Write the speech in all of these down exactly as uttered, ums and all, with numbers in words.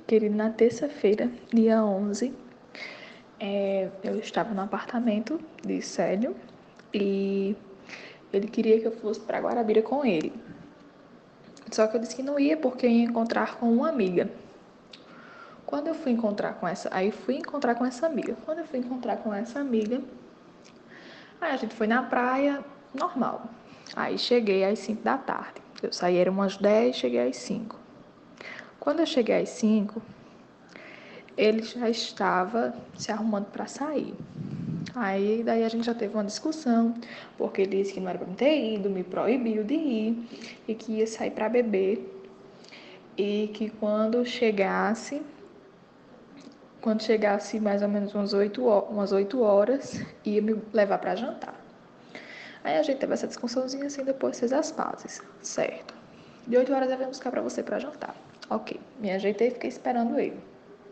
Querido, na terça-feira, dia onze, é, eu estava no apartamento de Célio e ele queria que eu fosse para Guarabira com ele. Só que eu disse que não ia porque ia encontrar com uma amiga. Quando eu fui encontrar com essa, aí fui encontrar com essa amiga. Quando eu fui encontrar com essa amiga, aí a gente foi na praia, normal. Aí cheguei às cinco da tarde. Eu saí, eram umas dez, cheguei às cinco. Quando eu cheguei às cinco, ele já estava se arrumando para sair. Aí daí a gente já teve uma discussão, porque ele disse que não era para me ter ido, me proibiu de ir e que ia sair para beber e que quando chegasse, quando chegasse mais ou menos umas oito umas oito horas, ia me levar para jantar. Aí a gente teve essa discussãozinha assim, depois fez as pazes, certo? De oito horas eu venho buscar para você para jantar. Ok, me ajeitei e fiquei esperando ele.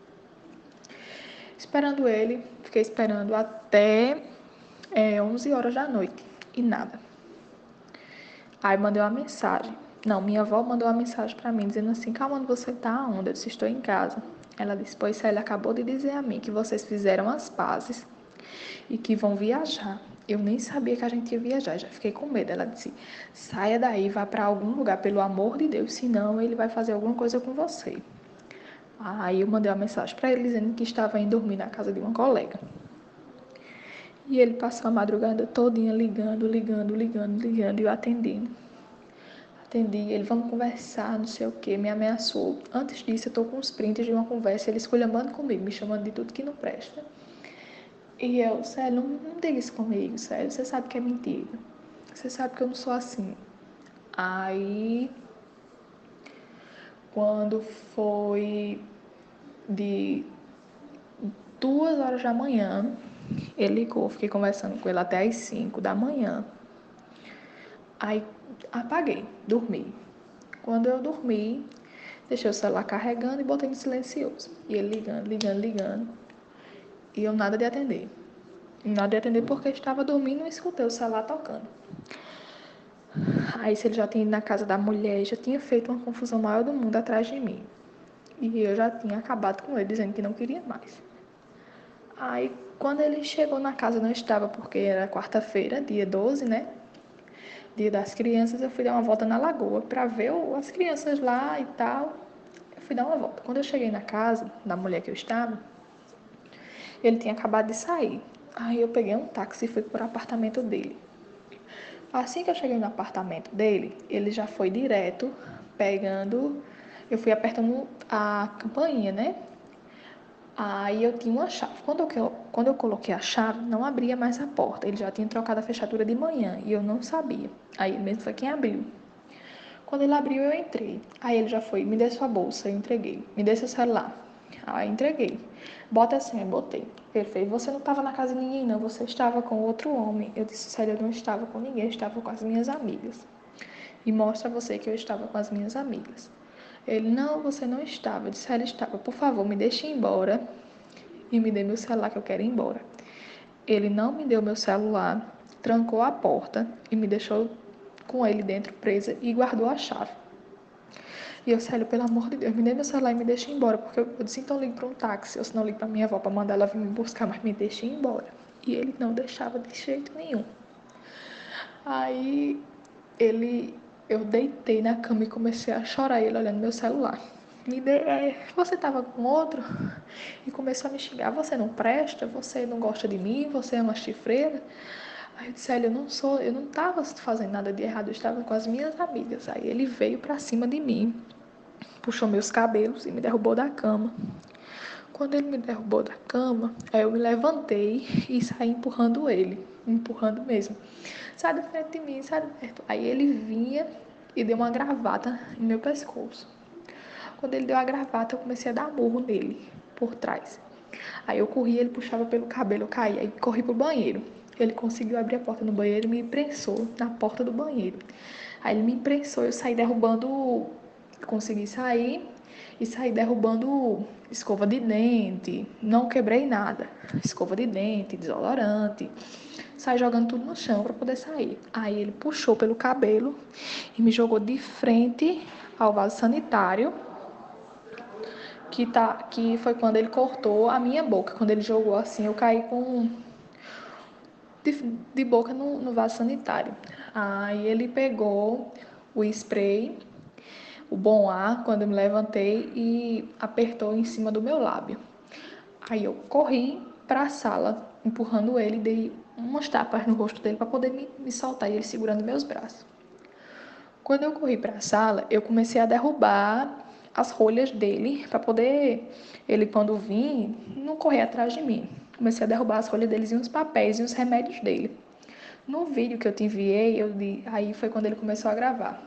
Esperando ele, fiquei esperando até é, onze horas da noite e nada. Aí mandei uma mensagem. Não, minha avó mandou uma mensagem para mim dizendo assim: calma, onde você tá? Onde? Eu disse: estou em casa. Ela disse: pois ele acabou de dizer a mim que vocês fizeram as pazes e que vão viajar. Eu nem sabia que a gente ia viajar, já fiquei com medo. Ela disse: saia daí, vá para algum lugar, pelo amor de Deus, senão ele vai fazer alguma coisa com você. Aí eu mandei uma mensagem para ele dizendo que estava indo dormir na casa de uma colega. E ele passou a madrugada todinha ligando, ligando, ligando, ligando, e eu atendendo. Atendi, ele, vamos conversar, não sei o que, me ameaçou. Antes disso, eu tô com uns prints de uma conversa, ele esculhambando comigo, me chamando de tudo que não presta. E eu, Célio, não, não diga isso comigo, Célio, você sabe que é mentira. Você sabe que eu não sou assim. Aí, quando foi de duas horas da manhã, ele ligou, fiquei conversando com ele até as cinco da manhã. Aí apaguei, dormi. Quando eu dormi, deixei o celular carregando e botei no silencioso. E ele ligando, ligando, ligando. E eu nada de atender. Nada de atender porque estava dormindo e escutei o celular tocando. Aí se ele já tinha ido na casa da mulher, já tinha feito uma confusão maior do mundo atrás de mim. E eu já tinha acabado com ele, dizendo que não queria mais. Aí quando ele chegou na casa, não estava, porque era quarta-feira, dia doze, né? Dia das crianças, eu fui dar uma volta na lagoa para ver as crianças lá e tal. Eu fui dar uma volta. Quando eu cheguei na casa da mulher que eu estava, ele tinha acabado de sair. Aí eu peguei um táxi e fui para o apartamento dele. Assim que eu cheguei no apartamento dele, ele já foi direto pegando. Eu fui apertando a campainha, né? Aí eu tinha uma chave. Quando eu, quando eu coloquei a chave, não abria mais a porta. Ele já tinha trocado a fechadura de manhã e eu não sabia. Aí ele mesmo foi quem abriu. Quando ele abriu, eu entrei. Aí ele já foi, me dê sua bolsa, eu entreguei. Me dê seu celular. Aí entreguei. Bota assim, eu botei. Ele fez, você não estava na casa de ninguém, não. Você estava com outro homem. Eu disse, sério, eu não estava com ninguém, eu estava com as minhas amigas. E mostra a você que eu estava com as minhas amigas. Ele, não, você não estava. Eu disse, ele estava. Por favor, me deixe ir embora e me dê meu celular que eu quero ir embora. Ele não me deu meu celular, trancou a porta e me deixou com ele dentro presa e guardou a chave. E eu, Célio, pelo amor de Deus, me dê meu celular e me deixe ir embora, porque eu, eu disse, então ligo para um táxi, ou se não ligo para minha avó para mandar ela vir me buscar, mas me deixe ir embora. E ele não deixava de jeito nenhum. Aí ele, eu deitei na cama e comecei a chorar, ele olhando meu celular. Me dê, é, você estava com outro? E começou a me xingar, você não presta, você não gosta de mim, você é uma chifreira. Aí eu disse, eu não sou, eu não estava fazendo nada de errado, eu estava com as minhas amigas. Aí ele veio para cima de mim, puxou meus cabelos e me derrubou da cama. Quando ele me derrubou da cama, aí eu me levantei e saí empurrando ele, empurrando mesmo. Sai da frente de mim, sai de perto. Aí ele vinha e deu uma gravata no meu pescoço. Quando ele deu a gravata, eu comecei a dar murro nele, por trás. Aí eu corri, ele puxava pelo cabelo, eu caí, aí corri pro banheiro. Ele conseguiu abrir a porta no banheiro e me prensou na porta do banheiro. Aí ele me prensou, eu saí derrubando, consegui sair e saí derrubando escova de dente, não quebrei nada. Escova de dente, desodorante, saí jogando tudo no chão para poder sair. Aí ele puxou pelo cabelo e me jogou de frente ao vaso sanitário que, tá, que foi quando ele cortou a minha boca. Quando ele jogou assim, eu caí com de, de boca no, no vaso sanitário. Aí ele pegou o spray, o bom ar, quando eu me levantei e apertou em cima do meu lábio. Aí eu corri para a sala, empurrando ele, dei umas tapas no rosto dele para poder me, me soltar e ele segurando meus braços. Quando eu corri para a sala, eu comecei a derrubar as rolhas dele para poder ele, quando vir, não correr atrás de mim. Comecei a derrubar as rolhas deles e uns papéis e os remédios dele. No vídeo que eu te enviei, eu di... aí foi quando ele começou a gravar.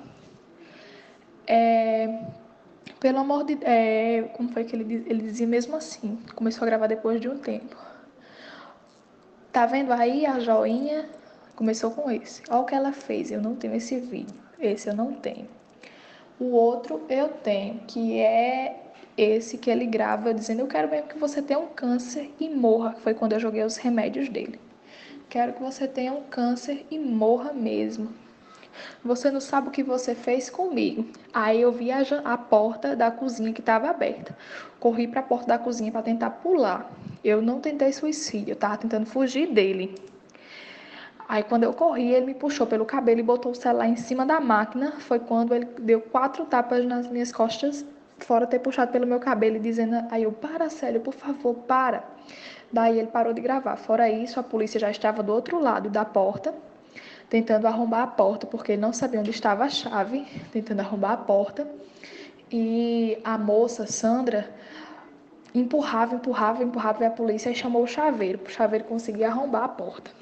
É... Pelo amor de... É... Como foi que ele, diz... ele dizia mesmo assim? Começou a gravar depois de um tempo. Tá vendo aí a joinha? Começou com esse. Olha o que ela fez. Eu não tenho esse vídeo. Esse eu não tenho. O outro eu tenho, que é esse que ele grava dizendo: eu quero mesmo que você tenha um câncer e morra. Foi quando eu joguei os remédios dele. Quero que você tenha um câncer e morra mesmo. Você não sabe o que você fez comigo. Aí eu vi a, a porta da cozinha que estava aberta. Corri para a porta da cozinha para tentar pular. Eu não tentei suicídio, eu estava tentando fugir dele. Aí quando eu corri, ele me puxou pelo cabelo e botou o celular em cima da máquina. Foi quando ele deu quatro tapas nas minhas costas, fora ter puxado pelo meu cabelo e dizendo: aí eu, para, Célio, por favor, para. Daí ele parou de gravar. Fora isso, a polícia já estava do outro lado da porta, tentando arrombar a porta, porque ele não sabia onde estava a chave, tentando arrombar a porta. E a moça, Sandra, empurrava, empurrava, empurrava e a polícia chamou o chaveiro. O chaveiro conseguia arrombar a porta.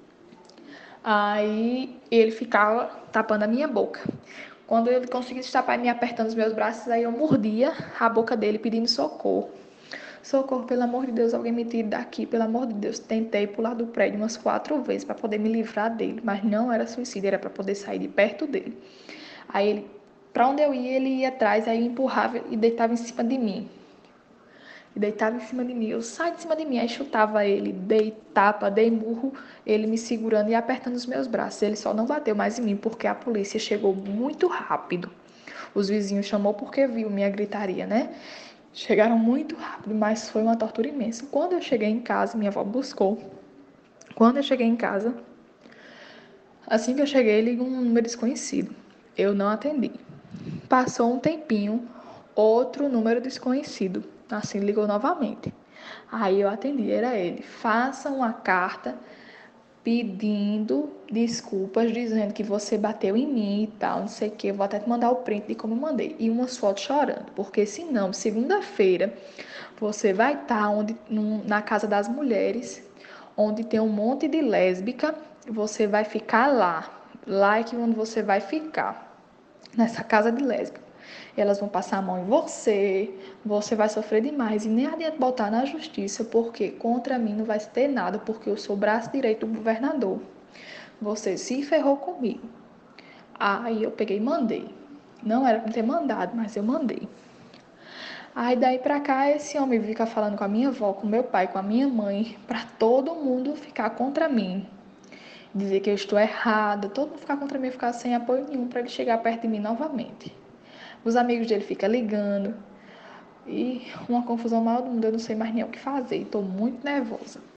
Aí ele ficava tapando a minha boca. Quando ele conseguisse tapar e me apertando os meus braços, aí eu mordia a boca dele pedindo socorro. Socorro, pelo amor de Deus, alguém me tire daqui, pelo amor de Deus. Tentei pular do prédio umas quatro vezes para poder me livrar dele, mas não era suicídio, era para poder sair de perto dele. Aí ele, para onde eu ia, ele ia atrás, aí empurrava e deitava em cima de mim. E deitava em cima de mim, eu saí de cima de mim, aí chutava ele, dei tapa, dei murro, ele me segurando e apertando os meus braços. Ele só não bateu mais em mim porque a polícia chegou muito rápido. Os vizinhos chamou porque viu minha gritaria, né? Chegaram muito rápido, mas foi uma tortura imensa. Quando eu cheguei em casa, minha avó buscou. Quando eu cheguei em casa, assim que eu cheguei, ligou um número desconhecido. Eu não atendi. Passou um tempinho, outro número desconhecido. Assim, ligou novamente. Aí eu atendi, era ele. Faça uma carta pedindo desculpas, dizendo que você bateu em mim e tal, não sei o que. Eu vou até te mandar o print de como eu mandei. E umas fotos chorando, porque senão, segunda-feira, você vai estar onde, na Casa das Mulheres, onde tem um monte de lésbica, você vai ficar lá. Lá é que onde você vai ficar, nessa casa de lésbica. Elas vão passar a mão em você, você vai sofrer demais e nem adianta botar na justiça, porque contra mim não vai ter nada, porque eu sou o braço direito do governador. Você se ferrou comigo. Aí eu peguei e mandei. Não era para ter mandado, mas eu mandei. Aí daí pra cá esse homem fica falando com a minha avó, com meu pai, com a minha mãe, para todo mundo ficar contra mim. Dizer que eu estou errada, todo mundo ficar contra mim, ficar sem apoio nenhum para ele chegar perto de mim novamente. Os amigos dele ficam ligando. E uma confusão maior do mundo, eu não sei mais nem o que fazer. Estou muito nervosa.